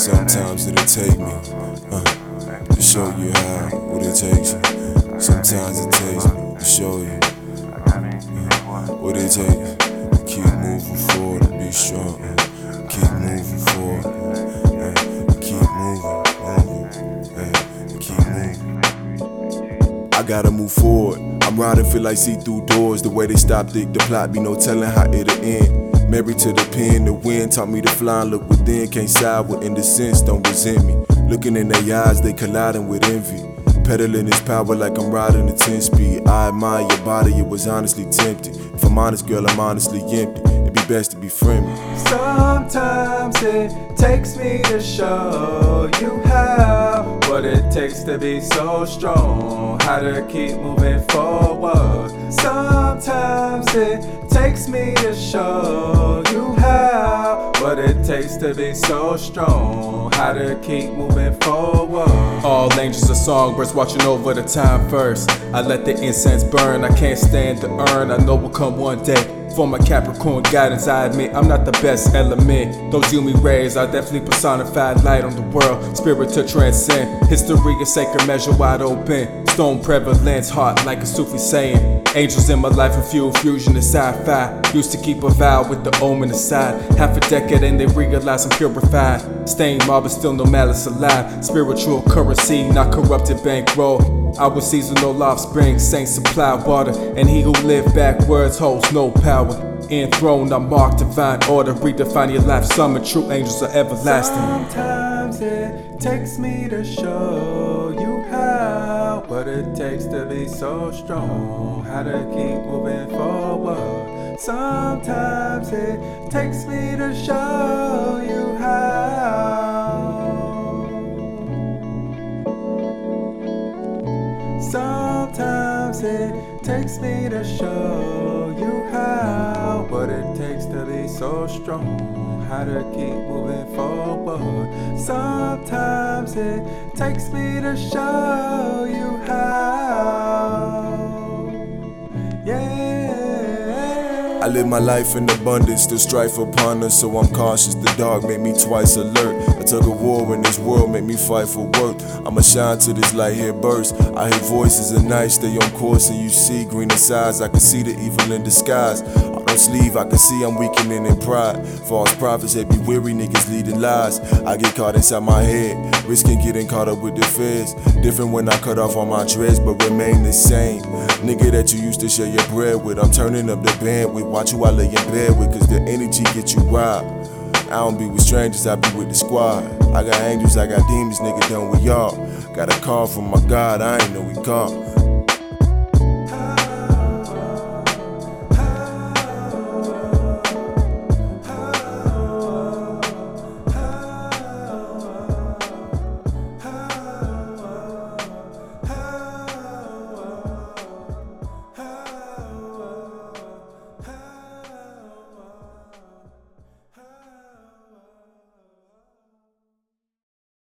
Sometimes it'll take me to show you how, what it takes. Sometimes it takes me to show you what it takes. Keep moving forward and be strong. Keep moving forward. Keep moving. I gotta move forward. I'm riding, feel like see-through doors. The way they stop the plot, be no telling how it'll end. Married to the pen, the wind taught me to fly and look within. Can't side with indecence, don't resent me. Looking in their eyes, they colliding with envy. Pedaling this power like I'm riding a 10-speed. I admire your body, it was honestly tempting. If I'm honest, girl, I'm honestly empty. It'd be best to be friendly. Sometimes it takes me to show you how, what it takes to be so strong, how to keep moving forward. Sometimes it takes me to show you how, what it takes to be so strong, how to keep moving forward. All angels are songbirds watching over the time first. I let the incense burn, I can't stand the urn. I know will come one day. For my Capricorn guidance, I admit I'm not the best element. Those UMI rays are definitely personified light on the world. Spirit to transcend. History is sacred measure wide open. Stone prevalence, heart like a Sufi saying. Angels in my life and fusion is sci-fi. Used to keep a vow with the omen aside. Half a decade and they realize I'm purified. Stained marble, still no malice alive. Spiritual currency, not corrupted bankroll. Our seasonal offspring, saints supply water. And he who lived backwards holds no power. Enthroned, I'm marked divine order. Redefine your life, summon true angels are everlasting. Sometimes it takes me to show you how, what it takes to be so strong, how to keep moving forward. Sometimes it takes me to show you how. Sometimes it takes me to show you how, what it takes to be so strong, how to keep moving forward. Sometimes it takes me to show you how. Yeah. I live my life in abundance, still strife upon us, so I'm cautious. The dark make me twice alert. I took a war in this world, make me fight for worth. I'ma shine till this light here burst. I hear voices at night, stay on course, and you see greener sides. I can see the evil in disguise. I don't sleeve, I can see I'm weakening in pride. False prophets, they be weary, niggas leading lies. I get caught inside my head, risking getting caught up with the feds. Different when I cut off all my dreads, but remain the same. Nigga that you used to share your bread with, I'm turning up the bandwidth. Watch who I lay in bed with, cause the energy get you wild. I don't be with strangers, I be with the squad. I got angels, I got demons, nigga done with y'all. Got a call from my God, I ain't know he called.